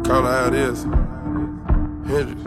Call it how it is. Hendrix.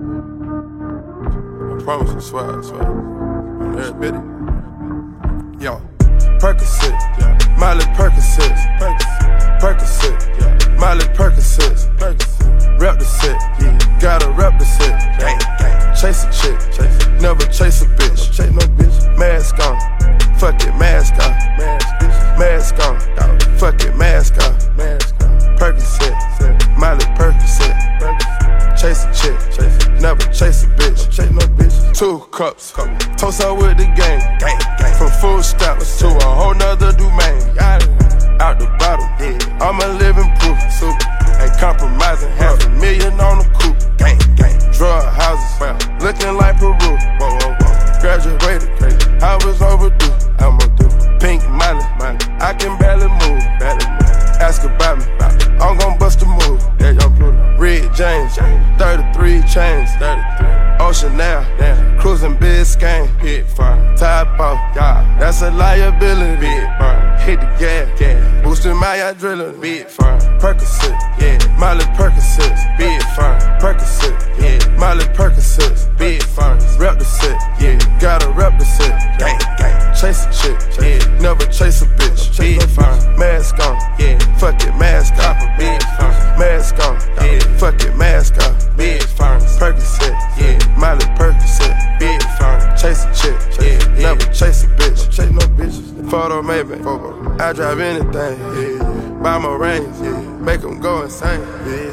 I promise you, swear. On that bitty. Yo. Percocet, yeah. Miley Percocet, Percocet, yeah. Miley Percocet, rep the set, yeah. Gotta rep the set, gang. Chase a chick, never chase a bitch, chase no bitch. Mask on, fuck it, mask on, mask on, fuck it, mask on, Percocet, Miley Percocet, chase a chick, never chase a bitch, chase no bitch. 2 cups, toast out with the gang. From food stamps to a whole nother domain. Out the bottom, I'm a living proof. Ain't compromising, $500,000 on the coupe. Drug houses, looking like Peru. Graduated, I was overdue. Pink Miley, I can barely move. Ask about me, I'm gon' bust a move. Red James, 33 chains. Ocean now, cruising Biscayne. Top off, that's a liability. Hit the gas, boosting my adrenaline. Percocet, Miley Percocet, Percocet, Miley Percocet, rep the set, gotta rep the set. Chase a chick, never chase a bitch. Mask on, fuck it, mask on. Mask on, fuck it, mask on. Percocet, Miley Percocet, chase a chick, never chase a bitch. Chase no bitches. Photo maybe, I drive anything. Buy my range, make them go insane.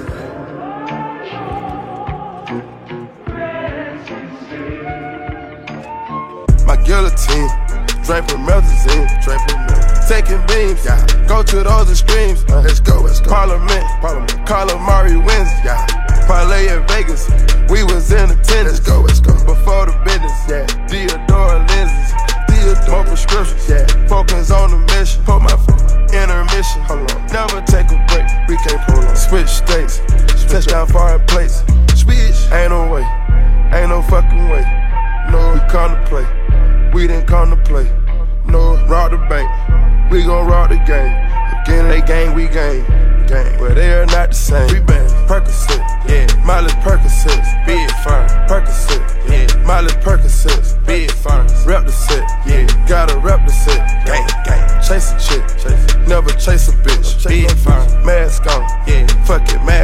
My guillotine, draping melazine, taking beams, go to those extremes. Let's go. Parliament, calamari wins, parlay in Vegas, we was in attendance. Let's go. Before the business, Theodore lenses, more prescriptions, focus on the mission. Put my intermission, never take a break, we can't pull on. Switch states, touchdown foreign plates. Ain't no way, ain't no fucking way. No, we come to play, we didn't come to play. No, rob the bank, we gon' rob the game. Again, they gang, we gang. But they are not the same. We bang Percocet, Miley Percocet, Percocet, Miley Percocet, rep the set, gotta rep the set. Chase a chick, never chase a bitch. Mask on, fuck it, mask